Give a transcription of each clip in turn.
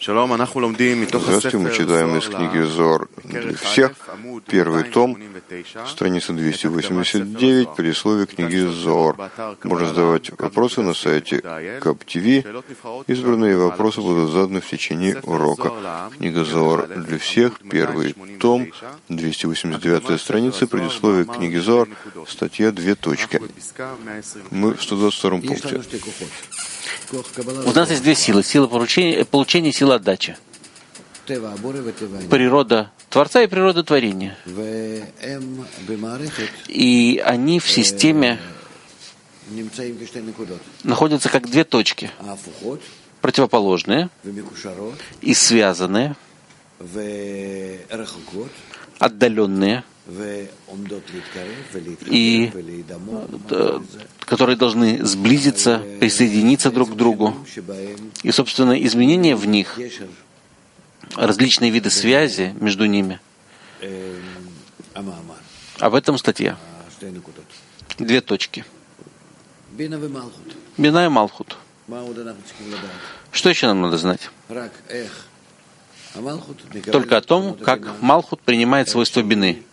Здравствуйте, мы читаем из книги Зоар для всех, первый том, страница 289, предисловие книги Зоар. Можно задавать вопросы на сайте КАП-ТВ. Избранные вопросы будут заданы в течение урока. Книга Зоар для всех, первый том, 289 страница, предисловие книги Зоар, статья 2 точки. Мы в 122 пункте. У нас есть две силы. Сила получения и сила отдачи. Природа Творца и природа творения. И они в системе находятся как две точки, противоположные и связанные, отдаленные, и которые должны сблизиться, присоединиться друг к другу. И, собственно, изменения в них, различные виды связи между ними. Об этом статья. Две точки. Бина и Малхут. Что еще нам надо знать? Только о том, как Малхут принимает свойства Бины.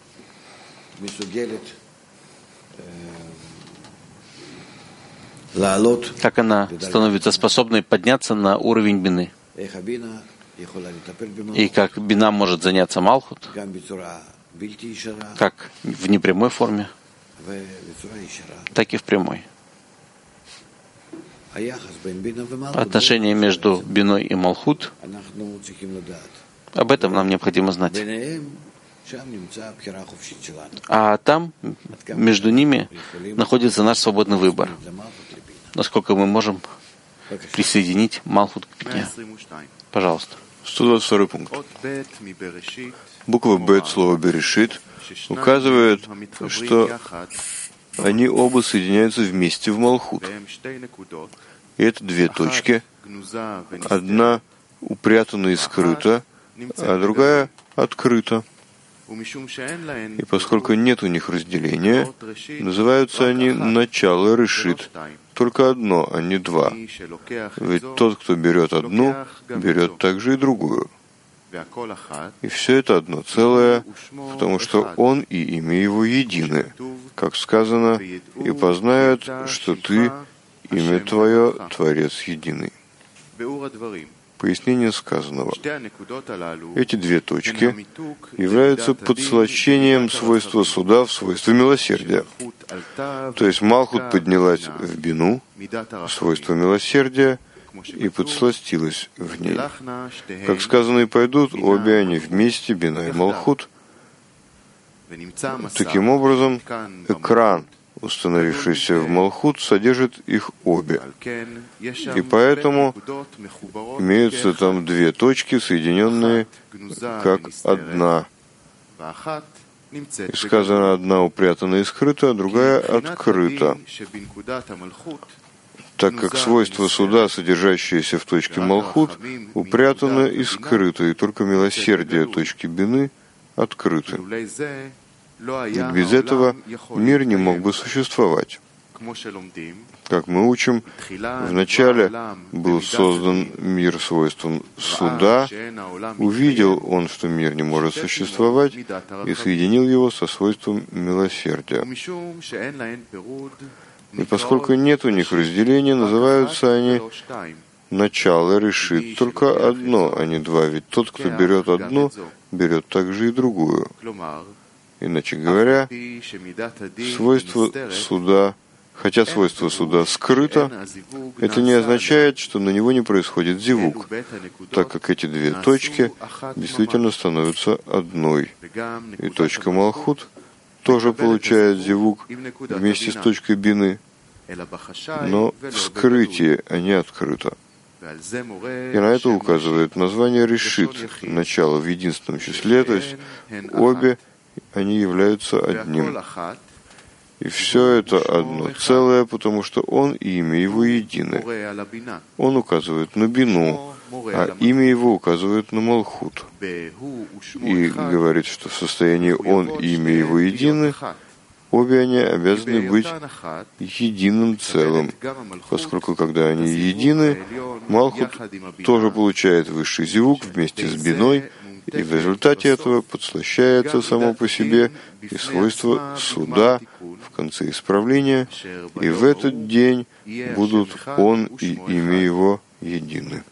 Как она становится способной подняться на уровень Бины. И как Бина может заняться Малхут, как в непрямой форме, так и в прямой. Отношение между Биной и Малхут, об этом нам необходимо знать. А там, между ними, находится наш свободный выбор. Насколько мы можем присоединить Малхут к Бине. Пожалуйста. 122 пункт. Буква Б, слово Берешит, указывает, что они оба соединяются вместе в Малхут. И это две точки. Одна упрятана и скрыта, а другая открыта. И поскольку нет у них разделения, называются они начало решит. Только одно, а не два. Ведь тот, кто берет одну, берет также и другую. И все это одно целое, потому что он и имя его едины. Как сказано, и познают, что ты, имя твое, Творец единый. Пояснение сказанного. Эти две точки являются подслащением свойства суда в свойство милосердия. То есть Малхут поднялась в Бину, свойство милосердия, и подсластилась в ней. Как сказано, и пойдут обе они вместе, Бина и Малхут. Таким образом, экран, установившийся в Малхут, содержит их обе. И поэтому имеются там две точки, соединенные как одна. И сказано, одна упрятана и скрыта, а другая открыта. Так как свойство суда, содержащееся в точке Малхут, упрятано и скрыто, и только милосердие точки Бины открыты. Ведь без этого мир не мог бы существовать. Как мы учим, вначале был создан мир свойством суда, увидел он, что мир не может существовать, и соединил его со свойством милосердия. И поскольку нет у них разделения, называются они начало решит только одно, а не два, ведь тот, кто берет одну, берет также и другую. Иначе говоря, свойство суда, хотя свойство суда скрыто, это не означает, что на него не происходит зивук, так как эти две точки действительно становятся одной. И точка Малхут тоже получает зивук вместе с точкой Бины, но в скрытии, а не открыто. И на это указывает название решит, начало в единственном числе, то есть обе они являются одним. И все это одно целое, потому что он и имя его едины. Он указывает на Бину, а имя его указывает на Малхут. И говорит, что в состоянии он и имя его едины, обе они обязаны быть единым целым, поскольку когда они едины, Малхут тоже получает высший зивук вместе с биной, и в результате этого подслащается само по себе и свойство суда в конце исправления, и в этот день будут он и имя его едины.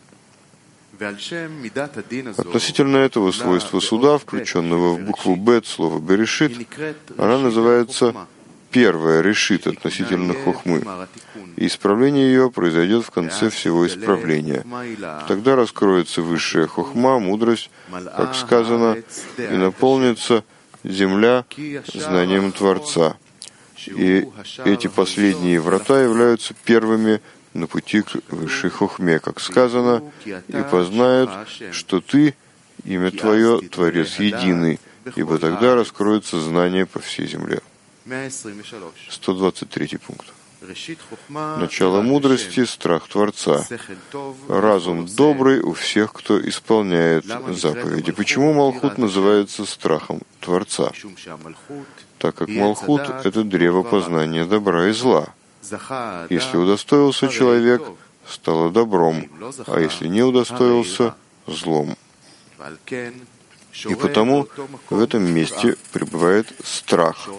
Относительно этого свойства суда, включенного в букву «бет» слова «берешит», она называется первая решит относительно хохмы, и исправление ее произойдет в конце всего исправления. Тогда раскроется высшая хохма, мудрость, как сказано, и наполнится земля знанием Творца. И эти последние врата являются первыми на пути к высшей хохме, как сказано, и познают, что ты, имя твое, Творец единый, ибо тогда раскроется знание по всей земле. 123 пункт. Начало мудрости — страх Творца. Разум добрый у всех, кто исполняет заповеди. Почему Малхут называется страхом Творца? Так как Малхут — это древо познания добра и зла. Если удостоился человек, стало добром, а если не удостоился — злом. И потому в этом месте пребывает страх.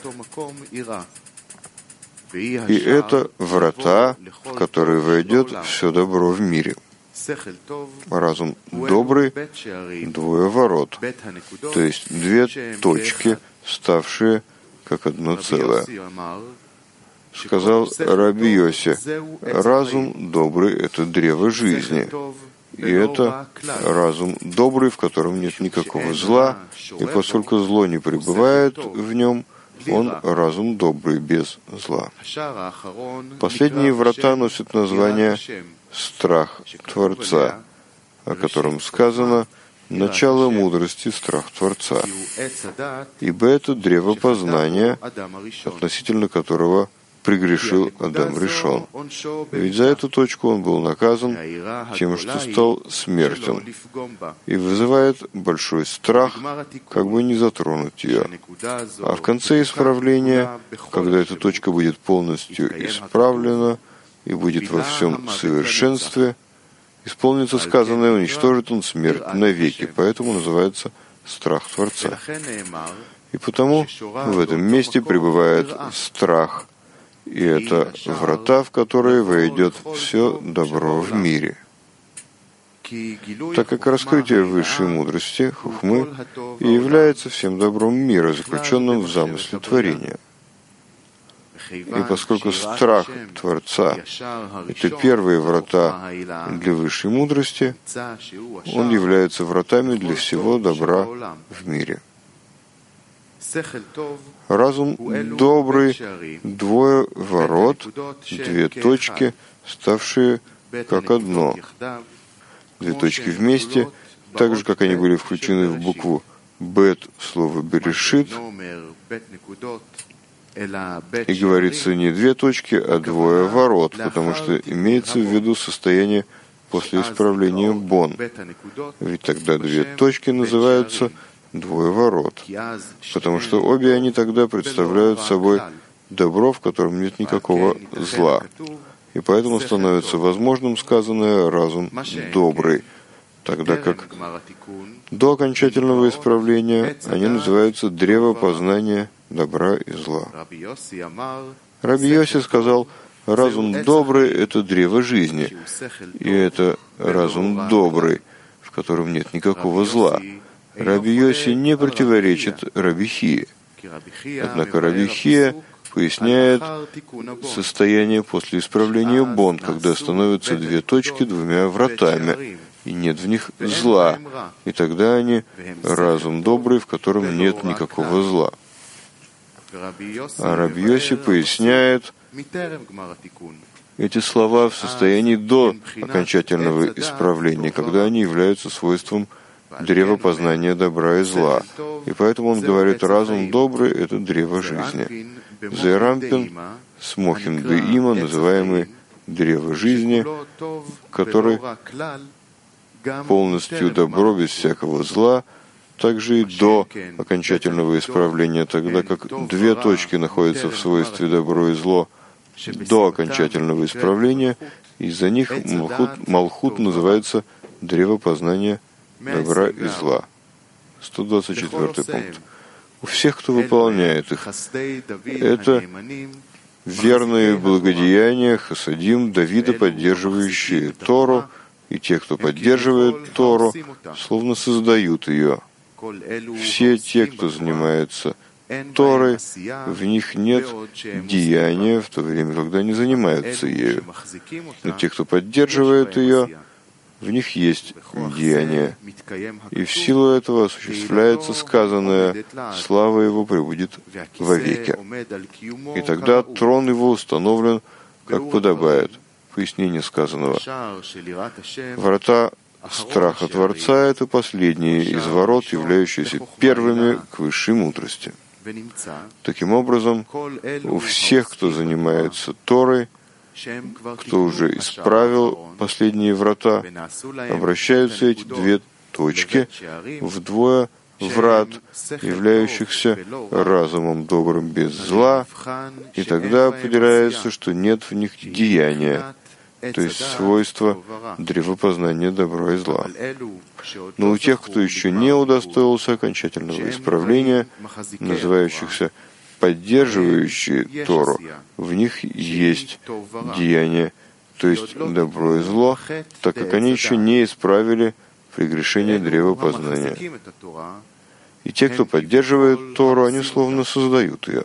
И это врата, в которые войдет все добро в мире. Разум добрый — двое ворот, то есть две точки, ставшие как одно целое. Сказал Раби Йоси: разум добрый — это древо жизни. И это разум добрый, в котором нет никакого зла, и поскольку зло не пребывает в нем, он разум добрый, без зла. Последние врата носят название «страх Творца», о котором сказано «начало мудрости — страх Творца», ибо это древо познания, относительно которого прегрешил Адам Ришон. Ведь за эту точку он был наказан тем, что стал смертен, и вызывает большой страх, как бы не затронуть ее. А в конце исправления, когда эта точка будет полностью исправлена и будет во всем совершенстве, исполнится сказанное, уничтожит он смерть навеки, поэтому называется страх Творца. И потому в этом месте пребывает страх, и это врата, в которые войдет все добро в мире. Так как раскрытие высшей мудрости, хухмы, и является всем добром мира, заключенным в замысле творения. И поскольку страх Творца — это первые врата для высшей мудрости, он является вратами для всего добра в мире. Разум добрый — двое ворот, две точки, ставшие как одно. Две точки вместе, так же, как они были включены в букву «бет» слова «берешит», и говорится не две точки, а двое ворот, потому что имеется в виду состояние после исправления «бон». Ведь тогда две точки называются двое ворот, потому что обе они тогда представляют собой добро, в котором нет никакого зла, и поэтому становится возможным сказанное «разум добрый», тогда как до окончательного исправления они называются «древо познания добра и зла». Раби Йоси сказал: разум добрый — это древо жизни, и это разум добрый, в котором нет никакого зла. Раби Йоси не противоречит Раби Хие. Однако Раби Хие поясняет состояние после исправления бон, когда становятся две точки двумя вратами, и нет в них зла, и тогда они разум добрый, в котором нет никакого зла. А Раби Йоси поясняет эти слова в состоянии до окончательного исправления, когда они являются свойством древо познания добра и зла. И поэтому он говорит, разум добрый — это древо жизни. Зейрампин, Смохин Беима, называемый древо жизни, который полностью добро без всякого зла, также и до окончательного исправления, тогда как две точки находятся в свойстве добро и зло до окончательного исправления, из-за них Малхут называется древо познания добра и зла. 124 пункт. У всех, кто выполняет их, это верные благодеяния, хасадим, Давида, поддерживающие Тору, и те, кто поддерживает Тору, словно создают ее. Все те, кто занимается Торой, в них нет деяния, в то время, когда они занимаются ею. Но те, кто поддерживает ее, в них есть деяние. И в силу этого осуществляется сказанное, слава его пребудет вовеки. И тогда трон его установлен, как подобает. Пояснение сказанного. Врата страха Творца — это последние из ворот, являющиеся первыми к высшей мудрости. Таким образом, у всех, кто занимается Торой, кто уже исправил последние врата, обращаются эти две точки вдвое врат, являющихся разумом добрым без зла, и тогда определяется, что нет в них деяния, то есть свойства древопознания добра и зла. Но у тех, кто еще не удостоился окончательного исправления, называющихся поддерживающие Тору, в них есть деяния, то есть добро и зло, так как они еще не исправили прегрешение древа познания. И те, кто поддерживает Тору, они словно создают ее.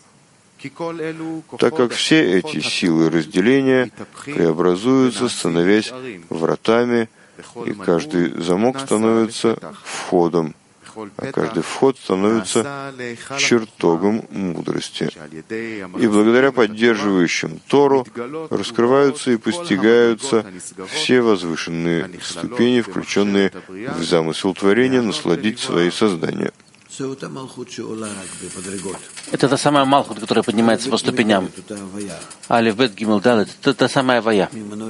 Так как все эти силы разделения преобразуются, становясь вратами, и каждый замок становится входом, а каждый вход становится чертогом мудрости. И благодаря поддерживающим Тору раскрываются и постигаются все возвышенные ступени, включенные в замысел творения, насладить свои создания. Это та самая Малхут, которая поднимается по ступеням. Алиф, Бет, Гимел, Далет. Это та самая Вая.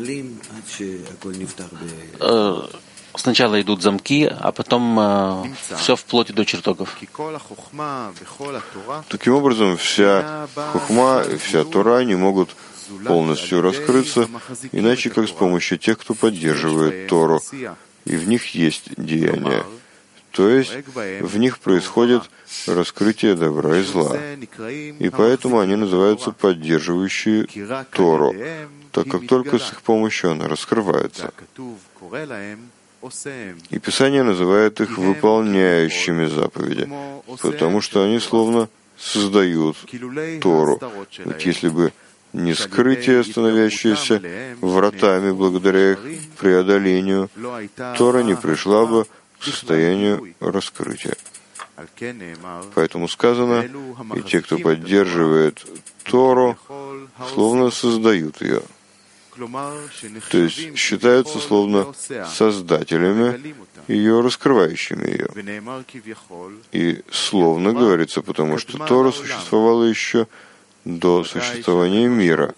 Сначала идут замки, а потом все вплоть до чертогов. Таким образом, вся хухма и вся Тора не могут полностью раскрыться, иначе как с помощью тех, кто поддерживает Тору, и в них есть деяния. То есть в них происходит раскрытие добра и зла. И поэтому они называются поддерживающие Тору, так как только с их помощью она раскрывается. И Писание называет их выполняющими заповеди, потому что они словно создают Тору. Ведь если бы не скрытие, становящееся вратами благодаря их преодолению, Тора не пришла бы к состоянию раскрытия. Поэтому сказано, и те, кто поддерживает Тору, словно создают ее. То есть считаются словно создателями ее, раскрывающими ее. И словно говорится, потому что Тора существовала еще до существования мира.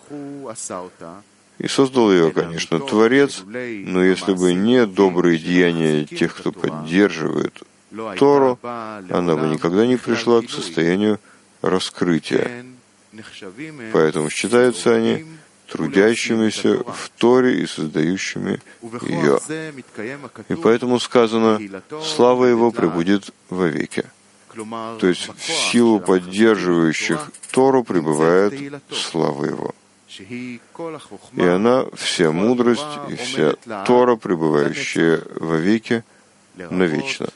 И создал ее, конечно, Творец, но если бы не добрые деяния тех, кто поддерживает Тору, она бы никогда не пришла к состоянию раскрытия. Поэтому считаются они трудящимися в Торе и создающими ее. И поэтому сказано, слава его пребудет вовеки. То есть в силу поддерживающих Тору пребывает слава его. И она, вся мудрость и вся Тора, пребывающая вовеки, навечно.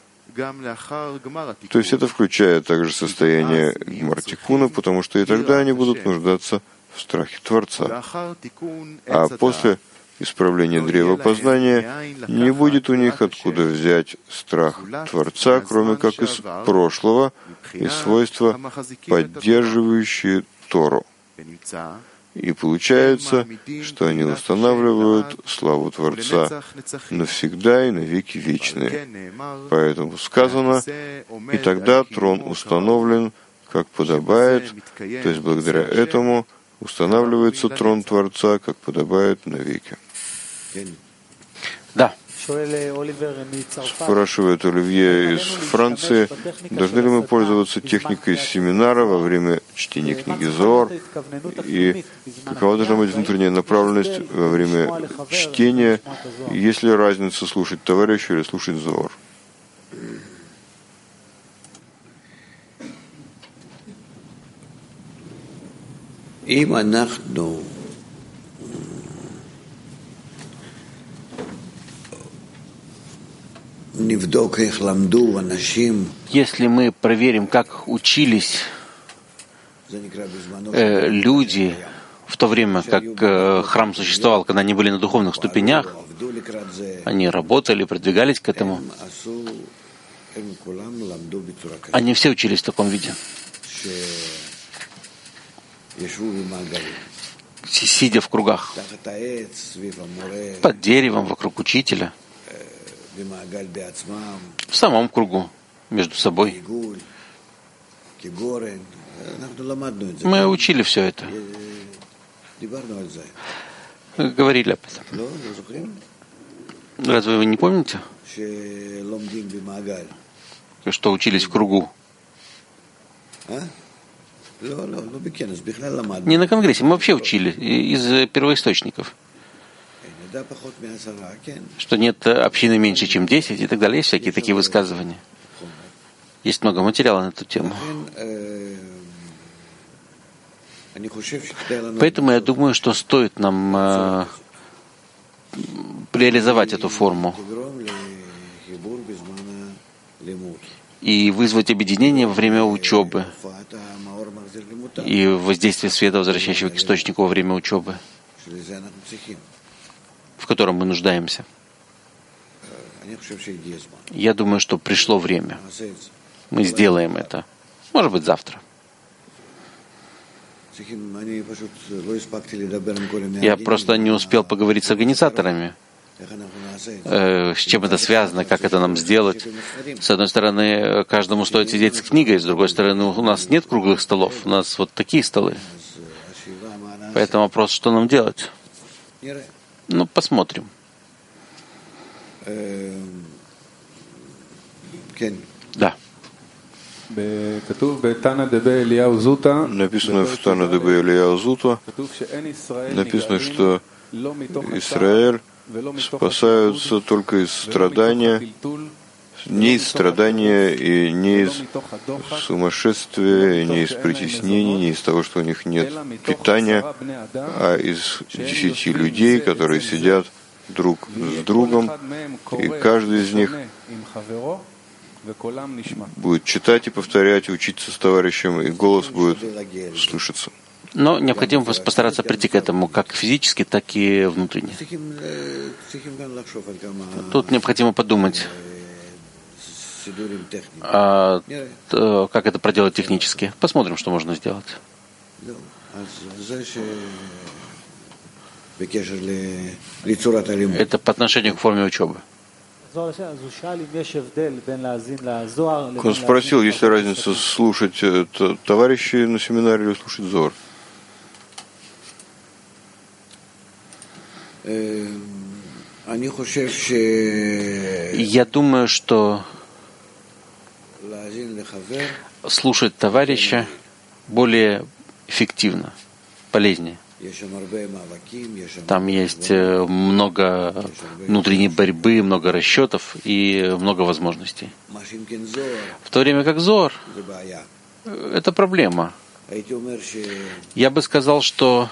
То есть это включает также состояние Гмар-Тикуна, потому что и тогда они будут нуждаться в страхе Творца. А после исправления древа познания не будет у них откуда взять страх Творца, кроме как из прошлого и свойства, поддерживающие Тору. И получается, что они устанавливают славу Творца навсегда и навеки вечные. Поэтому сказано, и тогда трон установлен, как подобает, то есть благодаря этому устанавливается трон Творца, как подобает навеки. Да. Спрашивает Оливье из Франции, должны ли мы пользоваться техникой семинара во время чтения книги Зоар, и какова должна быть внутренняя направленность во время чтения, есть ли разница слушать товарища или слушать Зоар? Если мы проверим, как учились люди в то время, как храм существовал, когда они были на духовных ступенях, они работали, продвигались к этому, они все учились в таком виде, сидя в кругах, под деревом, вокруг учителя, в самом кругу, между собой. Мы учили все это. Говорили об этом. Разве вы не помните, что учились в кругу? Не на конгрессе, мы вообще учили из первоисточников. Что нет общины меньше, чем 10 и так далее. Есть всякие такие высказывания. Есть много материала на эту тему. Поэтому я думаю, что стоит нам реализовать эту форму и вызвать объединение во время учебы и воздействие света, возвращающего к источнику во время учебы, в котором мы нуждаемся. Я думаю, что пришло время. Мы сделаем это. Может быть, завтра. Я просто не успел поговорить с организаторами. С чем это связано, как это нам сделать. С одной стороны, каждому стоит сидеть с книгой, с другой стороны, у нас нет круглых столов, у нас вот такие столы. Поэтому вопрос, что нам делать? Ну, посмотрим. Да. Написано в Тана Дебе Элияу Зута, написано, что Израиль спасаются только из страдания, не из страдания и не из сумасшествия, и не из притеснений, не из того, что у них нет питания, а из 10 людей, которые сидят друг с другом, и каждый из них будет читать и повторять, и учиться с товарищем, и голос будет слышаться. Но необходимо постараться прийти к этому как физически, так и внутренне. Тут необходимо подумать, как это проделать технически. Посмотрим, что можно сделать. Это по отношению к форме учебы. Он спросил, есть ли разница слушать товарищей на семинаре или слушать Зоар. Я думаю, что слушать товарища более эффективно, полезнее. Там есть много внутренней борьбы, много расчетов и много возможностей. В то время как Зоар — это проблема. Я бы сказал, что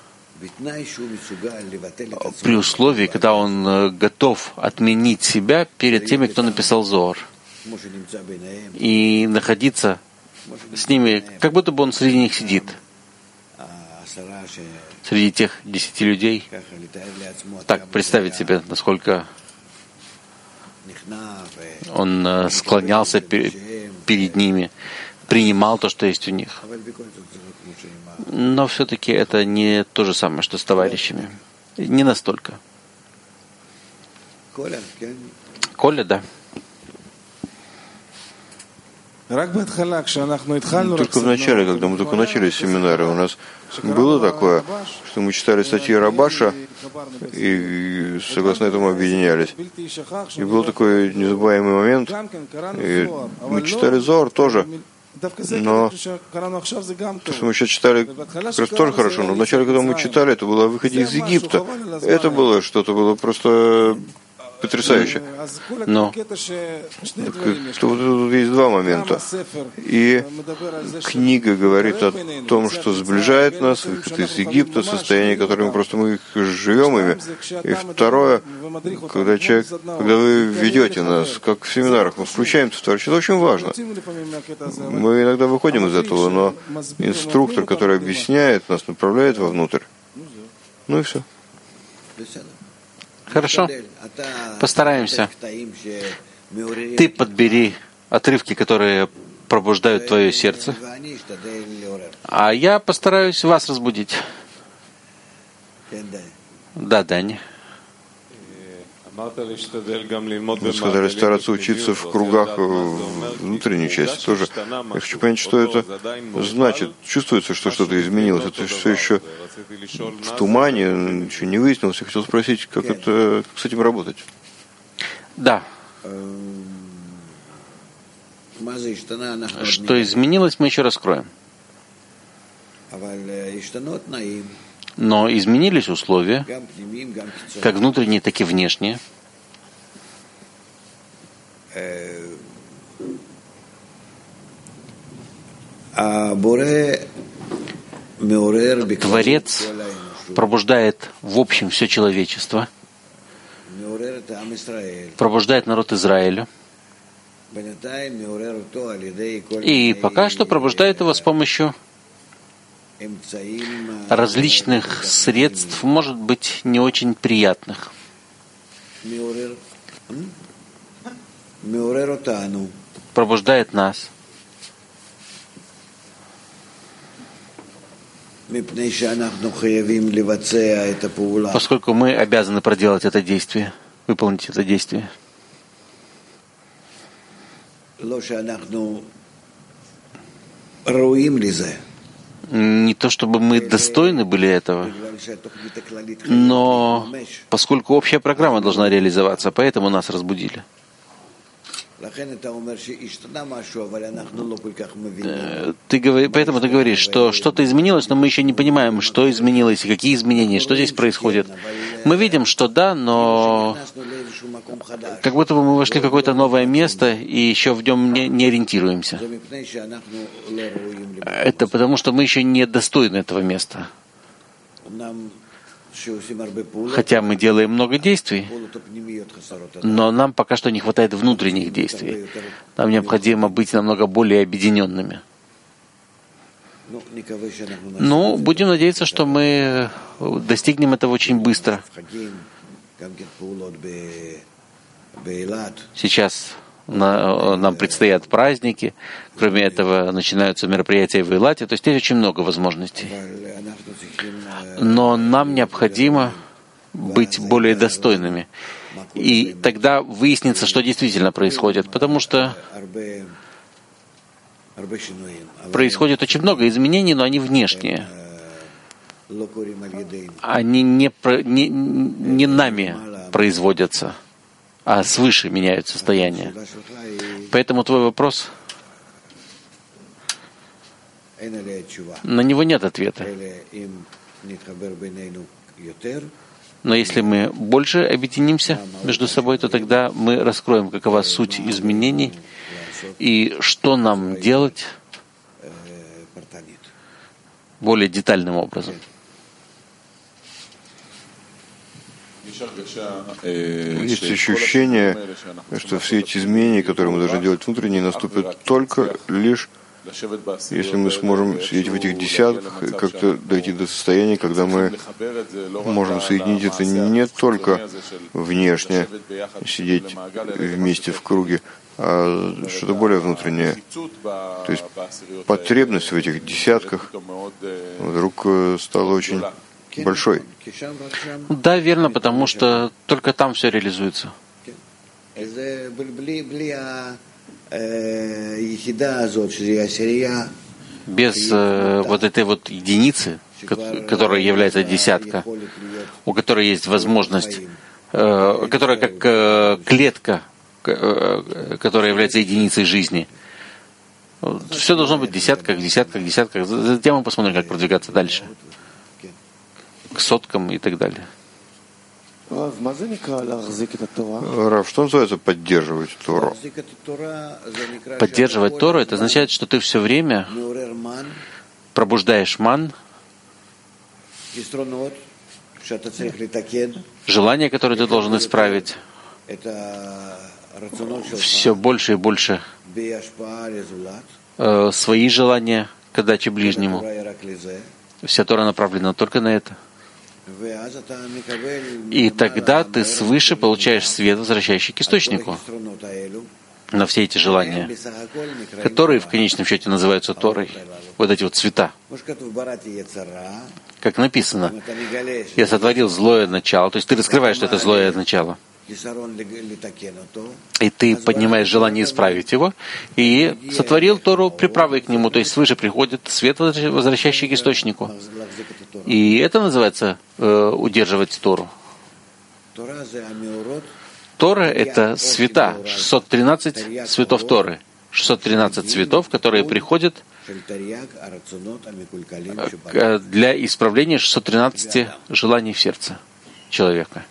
при условии, когда он готов отменить себя перед теми, кто написал Зоар, и находиться с ними, как будто бы он среди них сидит, среди тех 10 людей, так представить себе, насколько он склонялся перед ними, принимал то, что есть у них. Но все-таки это не то же самое, что с товарищами. Не настолько. Коля, да. Только в начале, когда мы только начали семинары, у нас было такое, что мы читали статьи Рабаша, и согласно этому объединялись. И был такой незабываемый момент, и мы читали Зоар тоже, но то, что мы сейчас читали, как раз тоже хорошо, но вначале, когда мы читали, это было о выходе из Египта. Это было что-то, было просто потрясающе. Но тут есть два момента. И книга говорит о том, что сближает нас, выход из Египта, состояние, которое мы живем ими. И второе, когда вы ведете нас, как в семинарах, мы включаемся в товарищ, это очень важно. Мы иногда выходим из этого, но инструктор, который объясняет нас, направляет вовнутрь. Ну и все. хорошо, постараемся. Ты подбери отрывки, которые пробуждают твое сердце, а я постараюсь вас разбудить. Да, Дани. Вы сказали стараться учиться в кругах внутренней части тоже. Я хочу понять, что это значит. Чувствуется, что что-то изменилось. Это все еще в тумане, еще не выяснилось. Я хотел спросить, как с этим работать. Да. Что изменилось, мы еще раскроем. Но изменились условия, как внутренние, так и внешние. Творец пробуждает в общем все человечество, пробуждает народ Израиля, и пока что пробуждает его с помощью различных средств, может быть, не очень приятных. Пробуждает нас, поскольку мы обязаны проделать это действие, выполнить это действие. Не то чтобы мы достойны были этого, но поскольку общая программа должна реализоваться, поэтому нас разбудили. Поэтому ты говоришь, что что-то изменилось, но мы еще не понимаем, что изменилось, и какие изменения, что здесь происходит. Мы видим, что да, но как будто бы мы вошли в какое-то новое место и еще в нем не ориентируемся. Это потому, что мы еще не достойны этого места. Хотя мы делаем много действий, но нам пока что не хватает внутренних действий. Нам необходимо быть намного более объединенными. Ну, будем надеяться, что мы достигнем этого очень быстро. Сейчас нам предстоят праздники. Кроме этого, начинаются мероприятия в Эйлате. То есть здесь очень много возможностей. Но нам необходимо быть более достойными. И тогда выяснится, что действительно происходит. Потому что происходит очень много изменений, но они внешние. Они не нами производятся, а свыше меняют состояние. Поэтому твой вопрос, на него нет ответа. Но если мы больше объединимся между собой, то тогда мы раскроем, какова суть изменений и что нам делать более детальным образом. Есть ощущение, что все эти изменения, которые мы должны делать внутренние, наступят только лишь если мы сможем сидеть в этих десятках и как-то дойти до состояния, когда мы можем соединить это не только внешне, сидеть вместе в круге, а что-то более внутреннее. То есть потребность в этих десятках вдруг стала очень большой. Да, верно, потому что только там все реализуется. Без вот этой вот единицы, которая является десятка, у которой есть возможность, которая как клетка, которая является единицей жизни. Все должно быть десятках. Затем мы посмотрим, как продвигаться дальше. К соткам и так далее. Рав, что называется поддерживать Тору? Поддерживать Тору — это означает, что ты все время пробуждаешь ман, желание, которое ты должен исправить, все больше и больше свои желания к отдаче ближнему. Вся Тора направлена только на это. И тогда ты свыше получаешь свет, возвращающий к источнику, на все эти желания, которые в конечном счете называются Торой. Вот эти вот цвета. Как написано, я сотворил злое начало, то есть ты раскрываешь, что это злое начало. И ты поднимаешь желание исправить его, и сотворил Тору приправой к нему, то есть свыше приходит свет, возвращающий к источнику. И это называется удерживать Тору. Тора — это цвета, 613 цветов Торы, 613 цветов, которые приходят для исправления 613 желаний в сердце человека.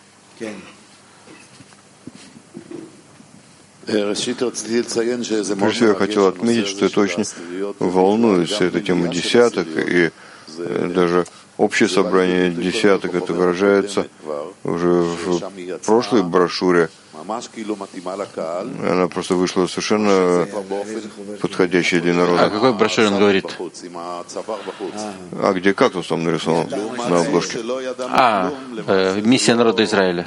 Прежде я хотел отметить, что это очень волнует вся эта тема десяток, и даже общее собрание десяток, это выражается уже в прошлой брошюре. Она просто вышла совершенно подходящая для народа. О какой брошюре он говорит? А где кактус там нарисован на обложке? Миссия народа Израиля.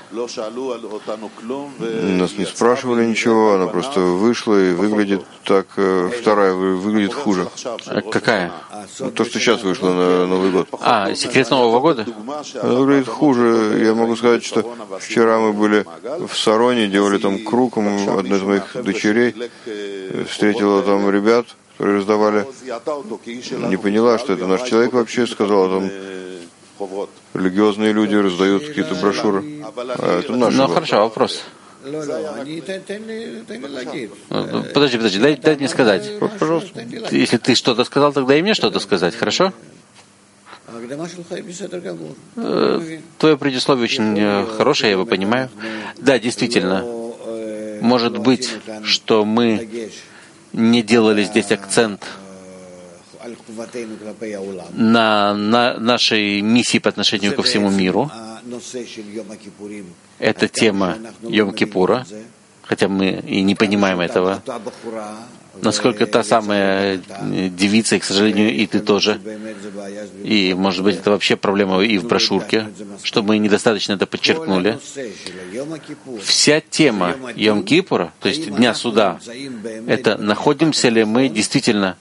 Нас не спрашивали ничего, она просто вышла и выглядит так. Вторая выглядит хуже. Какая? То, что сейчас вышло на Новый год. Секрет Нового года? Она выглядит хуже. Я могу сказать, что вчера мы были в Сароне, делали там круг, одна из моих дочерей встретила там ребят, которые раздавали. Не поняла, что это наш человек вообще, сказала там, религиозные люди раздают какие-то брошюры. А это наши. Ну хорошо, вопрос. Подожди, дай мне сказать. Пожалуйста. Если ты что-то сказал, тогда и мне что-то сказать, хорошо? Твое предисловие очень хорошее, я его понимаю. Да, действительно. Может быть, что мы не делали здесь акцент на нашей миссии по отношению ко всему миру. Это тема Йом-Кипура, хотя мы и не понимаем этого. Насколько та самая девица, и, к сожалению, и ты тоже. И, может быть, это вообще проблема и в брошюрке, что мы недостаточно это подчеркнули. Вся тема Йом-Кипура, то есть Дня Суда, это находимся ли мы действительно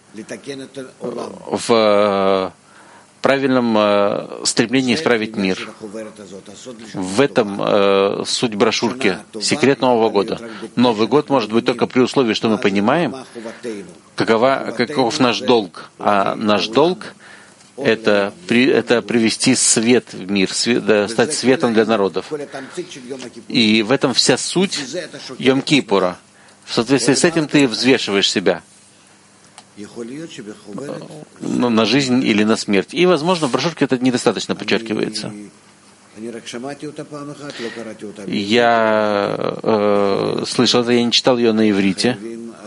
в правильном стремлении исправить мир. В этом суть брошюрки «Секрет Нового года». Новый год может быть только при условии, что мы понимаем, каков наш долг. А наш долг — это привести свет в мир, стать светом для народов. И в этом вся суть Йом-Кипура. В соответствии с этим ты взвешиваешь себя на жизнь или на смерть. И, возможно, в брошюрке это недостаточно подчеркивается. Я слышал это, я не читал ее на иврите.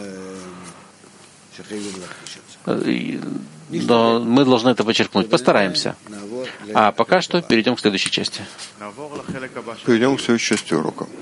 Но мы должны это подчеркнуть. Постараемся. А пока что перейдем к следующей части. Перейдем к следующей части урока.